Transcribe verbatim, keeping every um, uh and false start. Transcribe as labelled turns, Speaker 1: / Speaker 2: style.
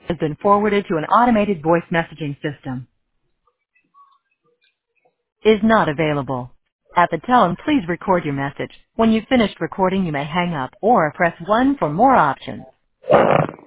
Speaker 1: has been forwarded to an automated voice messaging system. Is not available. At the tone, please record your message. When you've finished recording, you may hang up or press one for more options.